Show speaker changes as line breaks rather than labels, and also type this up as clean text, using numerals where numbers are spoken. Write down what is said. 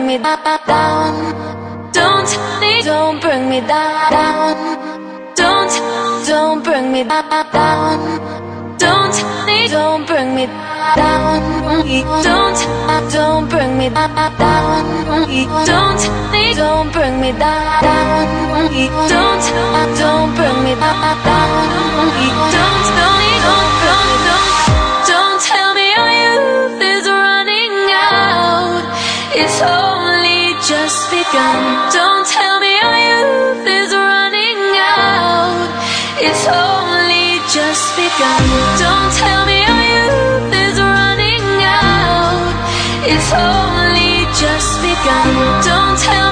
bring me down. Don't bring me down. Don't bring me down. Don't bring me down. Don't bring me down. Don't bring me down. Don't bring me down. Don't tell me our youth is running out. It's only just begun. Don't tell me our youth is running out. It's only just begun. Don't tell me our youth is running out. It's only just begun. Don't tell